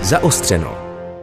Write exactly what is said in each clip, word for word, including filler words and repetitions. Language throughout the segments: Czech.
Zaostřeno.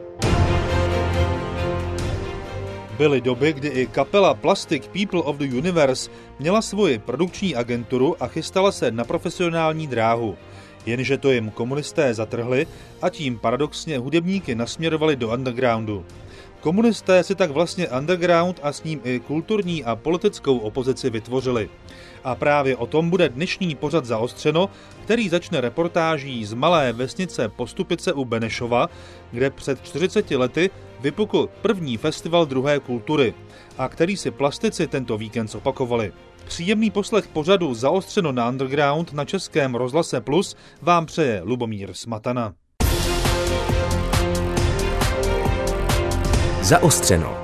Byly doby, kdy i kapela Plastic People of the Universe měla svoji produkční agenturu a chystala se na profesionální dráhu. Jenže to jim komunisté zatrhli a tím paradoxně hudebníky nasměrovali do undergroundu. Komunisté si tak vlastně underground a s ním i kulturní a politickou opozici vytvořili. A právě o tom bude dnešní pořad Zaostřeno, který začne reportáží z malé vesnice Postupice u Benešova, kde před čtyřiceti lety vypukl první festival druhé kultury a který si plastici tento víkend zopakovali. Příjemný poslech pořadu Zaostřeno na underground na Českém rozhlase Plus vám přeje Lubomír Smatana. Zaostřeno.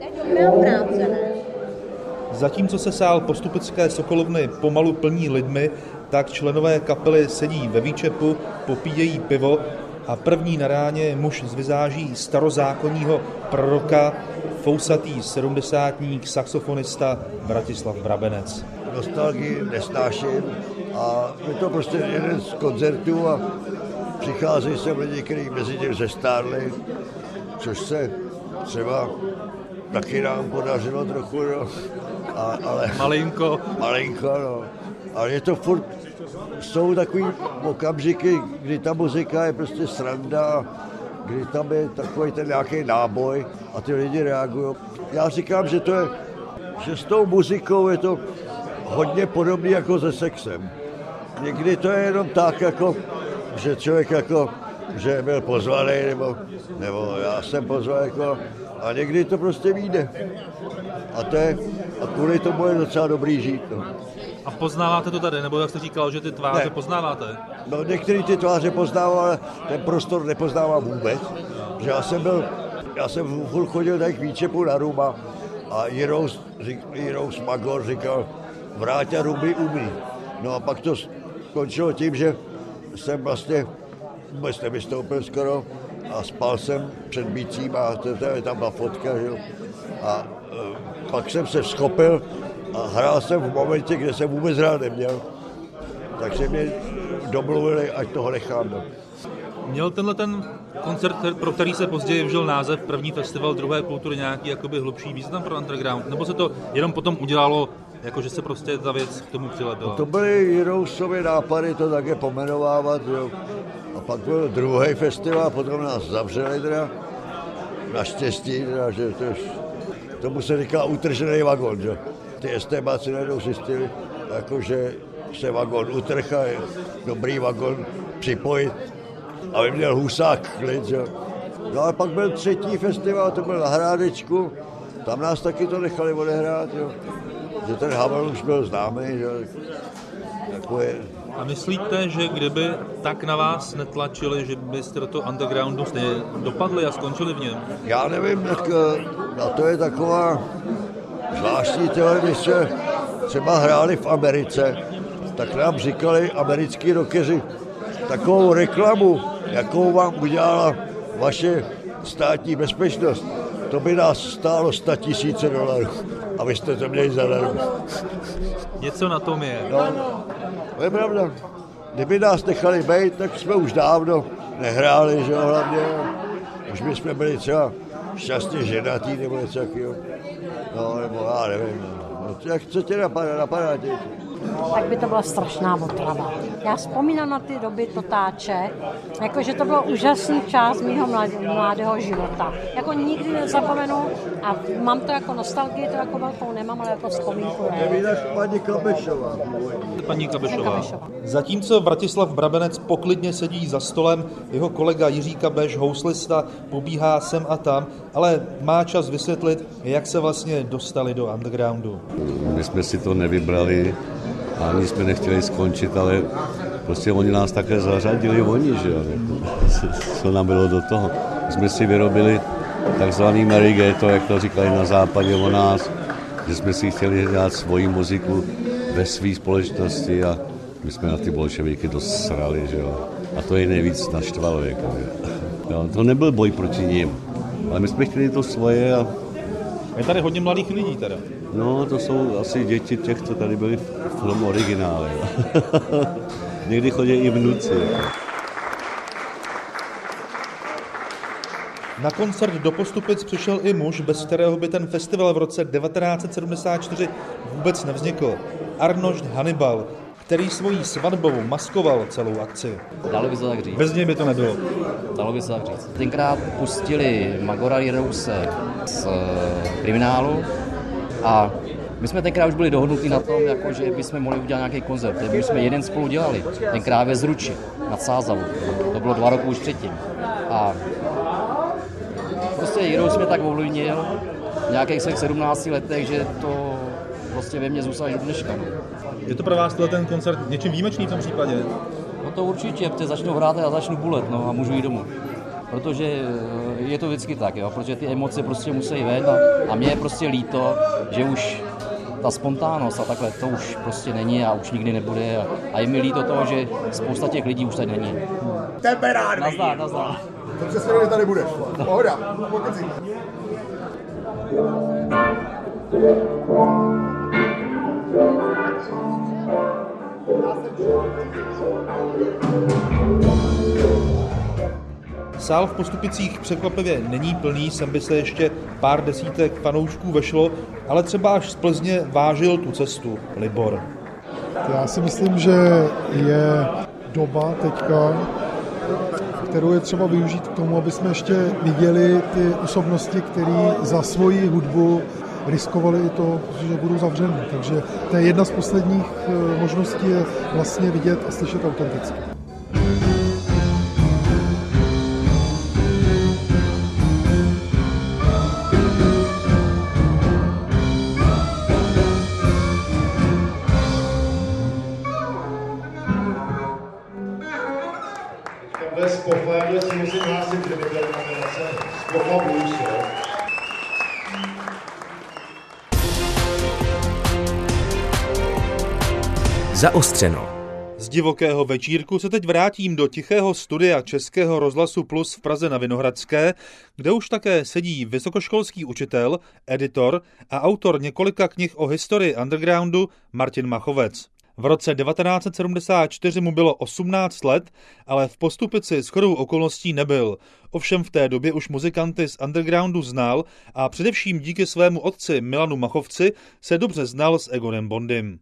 Zatímco se sál Postupické sokolovny pomalu plní lidmi, tak členové kapely sedí ve výčepu, popíjejí pivo a první na ráně muž z vizáží starozákonního proroka, fousatý sedmdesátník, saxofonista Vratislav Brabenec. Nostalgii nesnáším a je to prostě jeden z koncertů a přicházejí sem lidi, kteří mezi tím zestárli, což se třeba taky nám podařilo trochu, no. A, ale... Malinko. Malinko, no. Ale je to furt, jsou takový okamžiky, kdy ta muzika je prostě sranda, kdy tam je takový ten nějaký náboj a ty lidi reagují. Já říkám, že to je, že s tou muzikou je to hodně podobný jako se sexem. Někdy to je jenom tak, jako, že člověk jako, že byl pozvaný, nebo, nebo já jsem pozvaný, jako, a někdy to prostě vyjde. A to je, a kvůli tomu je docela dobrý žít. No. A poznáváte to tady, nebo jak jste říkal, že ty tváře ne. poznáváte? No některý ty tváře poznávám, ale ten prostor nepoznávám vůbec. Že já jsem byl, já jsem furt chodil tak k výčepu na Ruma a Jirous, Jirous Magor říkal, Vráťa Rumy umí. No a pak to skončilo tím, že jsem vlastně vůbec nevystoupil skoro a spal jsem před bícím a to, to je tam byla fotka, že? A e, pak jsem se vzchopil a hrál jsem v momentě, kde jsem vůbec hrát neměl. Takže mě domluvili, ať toho nechám. No. Měl tenhle ten koncert, pro který se později vžil název První festival druhé kultury, nějaký jakoby hlubší význam pro underground? Nebo se to jenom potom udělalo, jako že se prostě ta věc k tomu přilepila? No to byly Jirousovy nápady to také pomenovávat, jo. A pak byl druhý festival a potom nás zavřeli teda. Naštěstí, teda, že to, tomu se říká utržený vagon, že? Ty estébáci najednou zjistili, jako, že se vagon utrh a je dobrý vagon připojit, aby měl husák klid, že? No a pak byl třetí festival, to byl na Hrádečku, tam nás taky to nechali odehrát, jo? Že ten Havel už byl známý, že? Jako je... A myslíte, že kdyby tak na vás netlačili, že byste do toho undergroundu stejně dopadli a skončili v něm? Já nevím, tak a to je taková zvláštní těle, když se třeba hráli v Americe, tak nám říkali americký rockeři takovou reklamu, jakou vám udělala vaše státní bezpečnost. To by nás stálo sto tisíce dolarů a vy jste to měli zadarmo. Něco na tom je. No, to je pravda. Kdyby nás nechali být, tak jsme už dávno nehráli, že jo, hlavně. Už by jsme byli třeba šťastně ženatý nebo něco takového. No, nebo já nevím. No, jak, co tě napadá, napadá tě? Tak by to byla strašná otrava. Já vzpomínám na ty doby totáče, jakože to bylo úžasný čas mýho mladého života. Jako nikdy nezapomenu a mám to jako nostalgii, to jako velkou nemám, ale jako vzpomínku. Nevídáš paní Kabešová. Paní Kabešová. Zatímco Vratislav Brabenec poklidně sedí za stolem, jeho kolega Jiří Kabeš, houslista, pobíhá sem a tam, ale má čas vysvětlit, jak se vlastně dostali do undergroundu. My jsme si to nevybrali, ani jsme nechtěli skončit, ale prostě oni nás také zařadili oni, že jo, co nám bylo do toho. My jsme si vyrobili takzvaný Marigetto, jak to říkali na západě o nás, že jsme si chtěli dělat svoji muziku ve své společnosti a my jsme na ty bolševiky dost srali, že jo. A to je nejvíc naštvalo, jako, jo. To nebyl boj proti nim, ale my jsme chtěli to svoje a... Je tady hodně mladých lidí teda. No, to jsou asi děti těch, co tady byli v tom originále. Někdy chodí i vnuci. Na koncert do Postupic přišel i muž, bez kterého by ten festival v roce devatenáct set sedmdesát čtyři vůbec nevznikl. Arnošt Hannibal, který svojí svatbou maskoval celou akci. Dalo by se tak říct. Bez něj by to nebylo. Dalo by se tak říct. Tenkrát pustili Magora Jirouse z Kriminálu a my jsme tenkrát už byli dohodnutí na tom, jako, že bychom mohli udělat nějaký koncert. My jsme jeden spolu dělali, tenkrát ve Zruči, nad Sázavou. To bylo dva roky už předtím. A prostě Jirous mě tak ovlivnil v nějakých svých sedmnácti letech, že to prostě ve mně zůstalo do dneška. No. Je to pro vás ten koncert něčím výjimečný v tom případě? No to určitě, protože začnu hrát a začnu bulet, no a můžu jít domů. Protože je to vždycky tak, jo, protože ty emoce prostě musí ven a, a mě je prostě líto, že už ta spontánnost a takhle, to už prostě není a už nikdy nebude a, a je mi líto toho, že spousta těch lidí už tady není. Temperární! Nazdar, nazdar. Dobře se tady budeš. Pohoda, pokeci. Sál v Postupicích překvapivě není plný, sem by se ještě pár desítek fanoušků vešlo, ale třeba až z Plzně vážil tu cestu Libor. Já si myslím, že je doba teďka, kterou je třeba využít k tomu, aby jsme ještě viděli ty osobnosti, které za svoji hudbu riskovali i to, že budou zavřený. Takže to je jedna z posledních možností je vlastně vidět a slyšet autenticky. Bez pochválit si musím hlásit, že nebude nominace z Pochva Blues, jo? Zaostřeno. Z divokého večírku se teď vrátím do tichého studia Českého rozhlasu Plus v Praze na Vinohradské, kde už také sedí vysokoškolský učitel, editor a autor několika knih o historii undergroundu Martin Machovec. V roce devatenáct set sedmdesát čtyři mu bylo osmnáct let, ale v Postupici shodou okolností nebyl. Ovšem v té době už muzikanty z undergroundu znal a především díky svému otci Milanu Machovci se dobře znal s Egonem Bondym.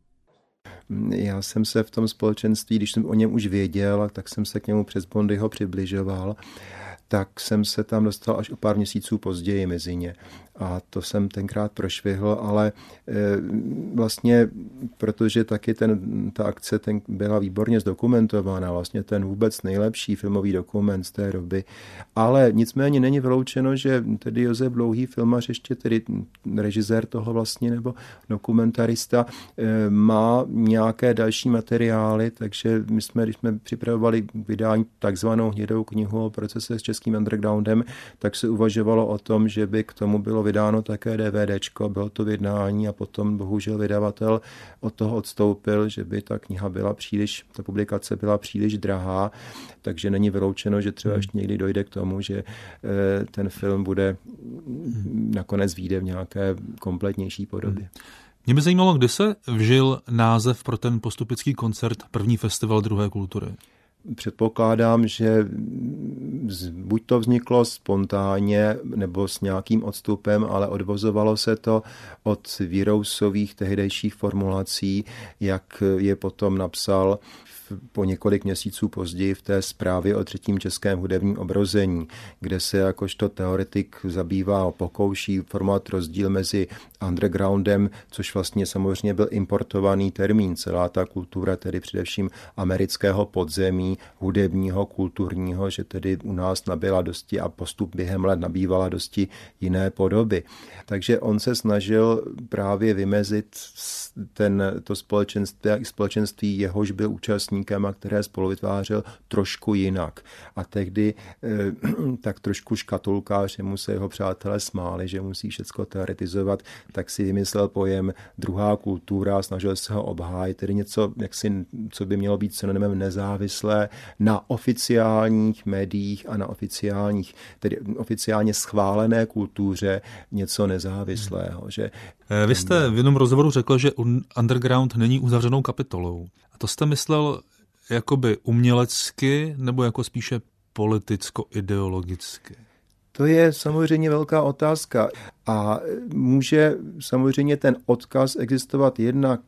Já jsem se v tom společenství, když jsem o něm už věděl, tak jsem se k němu přes Bondyho přibližoval, tak jsem se tam dostal až o pár měsíců později mezi ně. A to jsem tenkrát prošvihl, ale e, vlastně, protože taky ten, ta akce ten byla výborně zdokumentována, vlastně ten vůbec nejlepší filmový dokument z té doby, ale nicméně není vyloučeno, že tedy Josef Dlouhý, filmař, ještě tedy režisér toho vlastně, nebo dokumentarista, e, má nějaké další materiály, takže my jsme, když jsme připravovali vydání takzvanou hnědou knihu o procese s českým undergroundem, tak se uvažovalo o tom, že by k tomu bylo vydáno také DVDčko, bylo to vydání a potom bohužel vydavatel od toho odstoupil, že by ta kniha byla příliš, ta publikace byla příliš drahá, takže není vyloučeno, že třeba ještě někdy dojde k tomu, že ten film bude nakonec vyjde v nějaké kompletnější podobě. Mě by zajímalo, kdy se vžil název pro ten postupický koncert První festival druhé kultury. Předpokládám, že buď to vzniklo spontánně nebo s nějakým odstupem, ale odvozovalo se to od Jirousových tehdejších formulací, jak je potom napsal po několik měsíců později v té zprávě o třetím českém hudebním obrození, kde se jakožto teoretik zabývá, pokouší formovat rozdíl mezi undergroundem, což vlastně samozřejmě byl importovaný termín, celá ta kultura, tedy především amerického podzemí, hudebního, kulturního, že tedy u nás nabyla dosti a postup během let nabývala dosti jiné podoby. Takže on se snažil právě vymezit ten, to společenství, společenství jehož byl účastníkem a které spolu vytvářel trošku jinak. A tehdy eh, tak trošku škatulkář, mu se jeho přátelé smáli, že musí všecko teoretizovat, tak si vymyslel pojem druhá kultura, snažil se ho obhájit, tedy něco, jaksi, co by mělo být synonymem nezávislé na oficiálních médiích a na oficiálních, tedy oficiálně schválené kultuře něco nezávislého. Že... Vy jste v jednom rozhovoru řekl, že underground není uzavřenou kapitolou. A to jste myslel jakoby umělecky nebo jako spíše politicko-ideologicky? To je samozřejmě velká otázka a může samozřejmě ten odkaz existovat jednak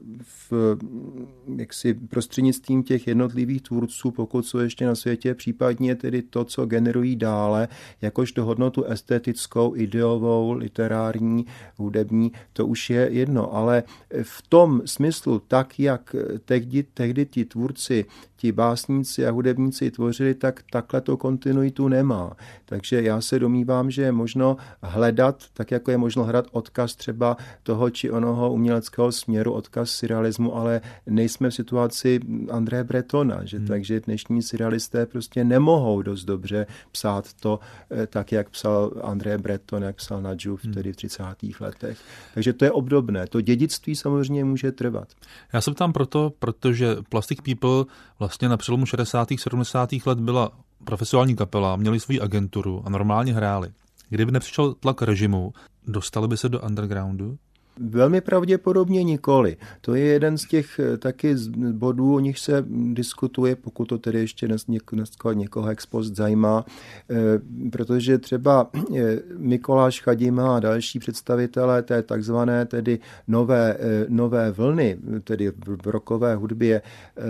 v jaksi prostřednictvím těch jednotlivých tvůrců, pokud jsou ještě na světě, případně tedy to, co generují dále, jakožto hodnotu estetickou, ideovou, literární, hudební, to už je jedno, ale v tom smyslu, tak jak tehdy, tehdy ti tvůrci, ti básníci a hudebníci tvořili, tak takhle to kontinuitu nemá. Takže já se domnívám, že je možno hledat, tak jako je možno hledat odkaz třeba toho či onoho uměleckého směru, odkaz surrealismu, ale nejsme v situaci André Bretona, že? Hmm. Takže dnešní surrealisté prostě nemohou dost dobře psát to tak, jak psal André Breton, jak psal Nadžův hmm. tedy v třicátých letech. Takže to je obdobné. To dědictví samozřejmě může trvat. Já se ptám proto, protože Plastic People vlastně na přelomu šedesátých sedmdesátých let byla profesionální kapela, měli svou agenturu a normálně hráli. Kdyby nepřišel tlak režimu, dostali by se do undergroundu? Velmi pravděpodobně nikoli. To je jeden z těch taky bodů, o nich se diskutuje, pokud to tedy ještě dneska někoho ex post zajímá, protože třeba Mikoláš Chadima a další představitelé té takzvané tedy nové, nové vlny, tedy v rockové hudbě,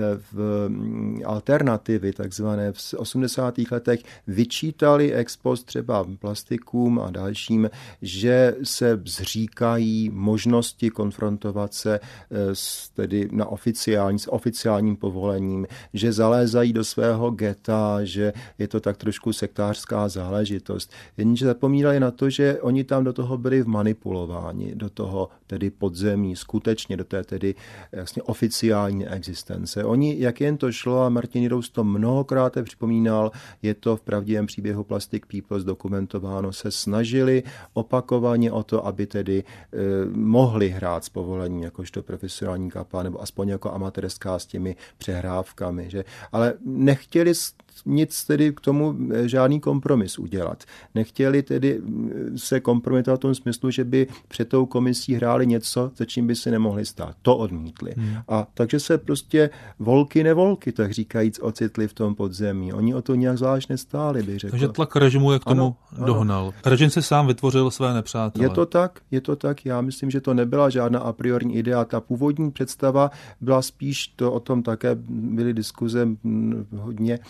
v alternativy takzvané v osmdesátých letech vyčítali ex post třeba plastikům a dalším, že se zříkají možnosti konfrontovat se s, tedy na oficiální, s oficiálním povolením, že zalézají do svého geta, že je to tak trošku sektářská záležitost. Jenže zapomínali na to, že oni tam do toho byli vmanipulováni, do toho tedy podzemí, skutečně do té tedy jasně oficiální existence. Oni, jak jen to šlo, a Martin Jirous to mnohokrát připomínal, je to v pravdivém příběhu Plastic People zdokumentováno, se snažili opakovaně o to, aby tedy e, mohli hrát s povolením jakožto profesionální kapela nebo aspoň jako amatérská s těmi přehrávkami, že? Ale nechtěli nic tedy k tomu žádný kompromis udělat. Nechtěli tedy se kompromitovat v tom smyslu, že by před tou komisí hráli něco, za čím by si nemohli stát. To odmítli. Hmm. A takže se prostě volky nevolky, tak říkajíc, ocitli v tom podzemí. Oni o to nějak zvlášť nestáli, bych řekl. Takže tlak režimu je k tomu ano, dohnal. Ano. Režim si sám vytvořil své nepřátele. Je to tak, je to tak. Já myslím, že to nebyla žádná a priori idea. Ta původní představa byla spíš, to o tom také byly diskuze hodně,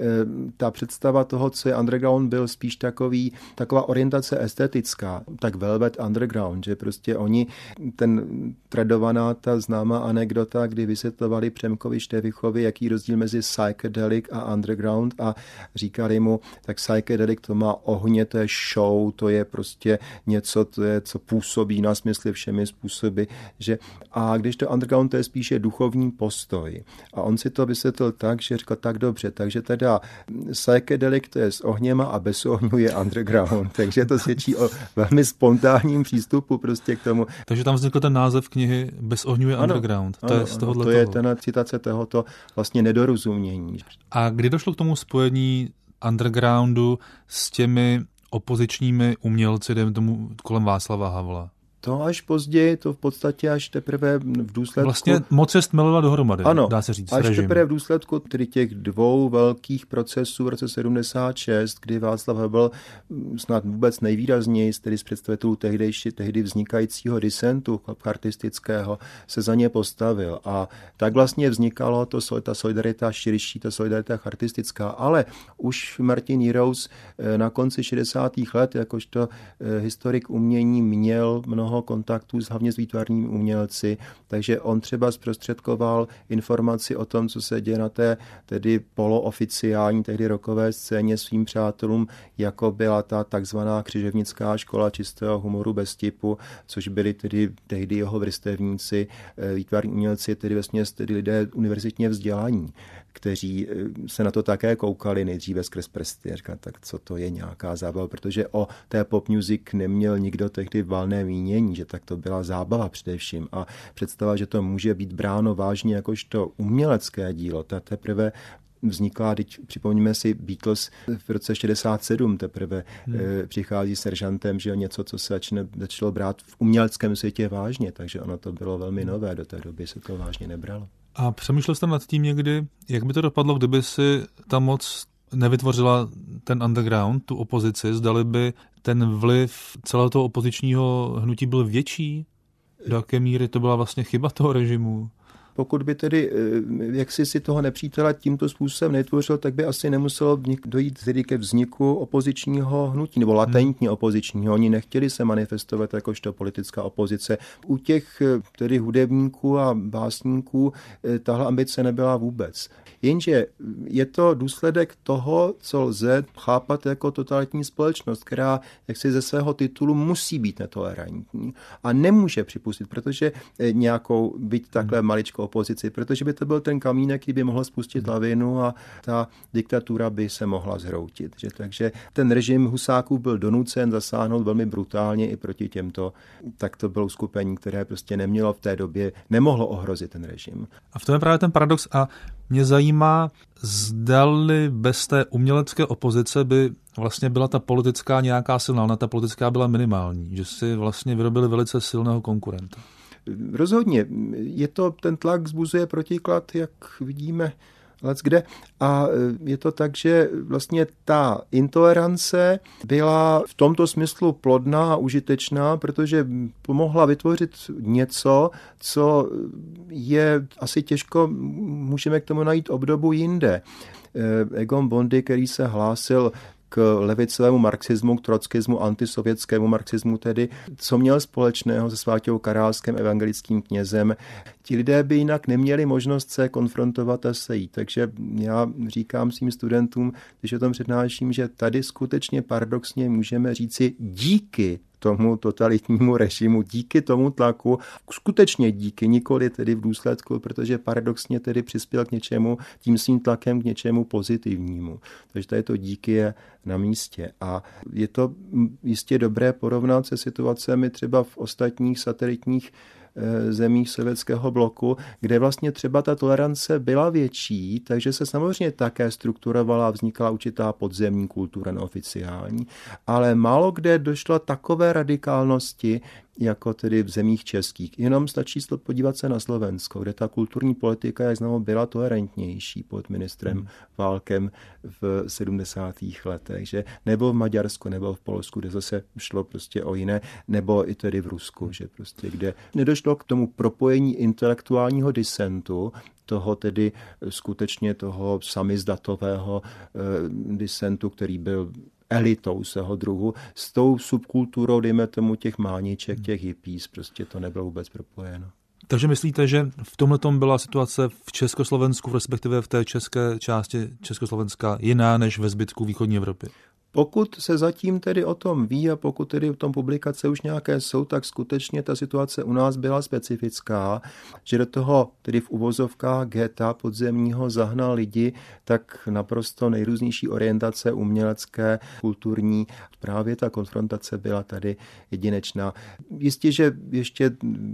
ta představa toho, co je underground, byl spíš takový, taková orientace estetická, tak Velvet Underground, že prostě oni, ten tradovaná, ta známá anekdota, kdy vysvětlovali Přemkovi Števichovi, jaký rozdíl mezi psychedelic a underground a říkali mu, tak psychedelic to má ohně, to je show, to je prostě něco, to je, co působí na smysly všemi způsoby, že a když to underground, to je spíše duchovní postoj. A on si to vysvětlil tak, že říkal tak dobře, takže teda psychedelic to je s ohněma a bez ohňů je underground. Takže to svědčí o velmi spontánním přístupu prostě k tomu. Takže tam vznikl ten název knihy Bez ohňů je ano, underground. To ano, je z tohohle to je ten citace tohoto vlastně nedorozumění. A kdy došlo k tomu spojení undergroundu s těmi opozičními umělci, dejme tomu kolem Václava Havla? To až později, to v podstatě až teprve v důsledku... Vlastně moc se stmelila dohromady, ano, dá se říct, až režim. Teprve v důsledku tedy těch dvou velkých procesů v roce sedmdesát šest, kdy Václav Havel snad vůbec nejvýrazněji, tedy z představitelů tehdejší, tehdy vznikajícího disentu artistického, se za ně postavil. A tak vlastně vznikalo to, ta solidarita širší, ta solidarita artistická. Ale už Martin Jirous na konci šedesátých let, jakožto historik umění, měl mnoho kontaktů s hlavně s výtvarnými umělci, takže on třeba zprostředkoval informaci o tom, co se děje na té tedy polooficiální, tehdy rockové scéně svým přátelům, jako byla ta takzvaná křiževnická škola čistého humoru bez tipu, což byli tedy tehdy jeho vrstevníci, výtvarní umělci, tedy vesměs tedy lidé univerzitně vzdělaní, kteří se na to také koukali nejdříve skrz prsty. Říkali, tak co to je nějaká zábava, protože o té pop music neměl nikdo tehdy valné mínění, že tak to byla zábava především. A představa, že to může být bráno vážně jakožto umělecké dílo, ta teprve vznikla, teď připomněme si Beatles v roce šedesát sedm teprve hmm. e, přichází seržantem, že něco, co se začne, začalo brát v uměleckém světě vážně, takže ono to bylo velmi nové, do té doby se to vážně nebralo. A přemýšlel jste nad tím někdy, jak by to dopadlo, kdyby si ta moc nevytvořila ten underground, tu opozici, zdali by ten vliv celého toho opozičního hnutí byl větší? Do jaké míry to byla vlastně chyba toho režimu? Pokud by tedy jaksi si toho nepřítele tímto způsobem netvořil, tak by asi nemuselo dojít tedy ke vzniku opozičního hnutí, nebo latentně opozičního. Oni nechtěli se manifestovat jakožto politická opozice. U těch tedy hudebníků a básníků tahle ambice nebyla vůbec. Jenže je to důsledek toho, co lze chápat jako totalitní společnost, která jaksi ze svého titulu musí být netolerantní a nemůže připustit, protože nějakou být takhle maličkou opozici, protože by to byl ten kamínek, který by mohl spustit lavinu a ta diktatura by se mohla zhroutit. Že? Takže ten režim Husáků byl donucen zasáhnout velmi brutálně i proti těmto. Tak to bylo uskupení, které prostě nemělo v té době, nemohlo ohrozit ten režim. A v tom je právě ten paradox a mě zajímá, zdali bez té umělecké opozice by vlastně byla ta politická nějaká silná, ona ta politická byla minimální, že si vlastně vyrobili velice silného konkurenta. Rozhodně. Je to, ten tlak vzbuzuje protiklad, jak vidíme leckde. A je to tak, že vlastně ta intolerance byla v tomto smyslu plodná a užitečná, protože pomohla vytvořit něco, co je asi těžko, můžeme k tomu najít obdobu jinde. Egon Bondy, který se hlásil k levicovému marxismu, k trockismu, antisovětskému marxismu tedy, co měl společného se Sváťou Karálským evangelickým knězem. Ti lidé by jinak neměli možnost se konfrontovat a sejít. Takže já říkám svým studentům, když o tom přednáším, že tady skutečně paradoxně můžeme říci díky tomu totalitnímu režimu, díky tomu tlaku, skutečně díky, nikoli tedy v důsledku, protože paradoxně tedy přispěl k něčemu, tím svým tlakem k něčemu pozitivnímu. Takže tady to díky je na místě. A je to jistě dobré porovnat se situacemi třeba v ostatních satelitních zemích sovětského bloku, kde vlastně třeba ta tolerance byla větší, takže se samozřejmě také strukturovala a vznikala určitá podzemní kultura neoficiální, ale málo kde došlo takové radikálnosti, jako tedy v zemích českých. Jenom stačí podívat se na Slovensko, kde ta kulturní politika, jak známo, byla tolerantnější pod ministrem hmm. Válkem v sedmdesátých letech, že nebo v Maďarsku, nebo v Polsku, kde zase šlo prostě o jiné, nebo i tedy v Rusku, že prostě kde nedošlo k tomu propojení intelektuálního disentu, toho tedy skutečně toho samizdatového eh, disentu, který byl elitou svého druhu, s tou subkulturou, dejme tomu těch mániček, těch hippies, prostě to nebylo vůbec propojeno. Takže myslíte, že v tomhletom byla situace v Československu, respektive v té české části Československa jiná než ve zbytku východní Evropy? Pokud se zatím tedy o tom ví a pokud tedy v tom publikace už nějaké jsou, tak skutečně ta situace u nás byla specifická, že do toho tedy v uvozovkách geta podzemního zahnal lidi, tak naprosto nejrůznější orientace umělecké, kulturní. Právě ta konfrontace byla tady jedinečná. Jistě, že ještě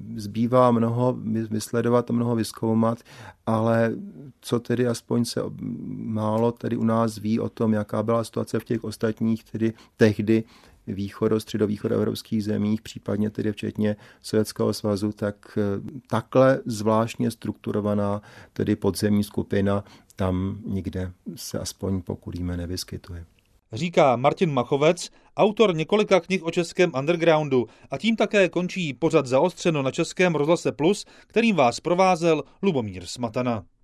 zbývá mnoho vysledovat a mnoho vyzkoumat, ale co tedy aspoň se málo tady u nás ví o tom, jaká byla situace v těch ostatních, tedy tehdy východo, středovýchodoevropských zemích, případně tedy včetně Sovětského svazu, tak takhle zvláštně strukturovaná tedy podzemní skupina tam nikde se aspoň pokud jíme nevyskytuje. Říká Martin Machovec, autor několika knih o českém undergroundu, a tím také končí pořad Zaostřeno na Českém rozhlase Plus, kterým vás provázel Lubomír Smatana.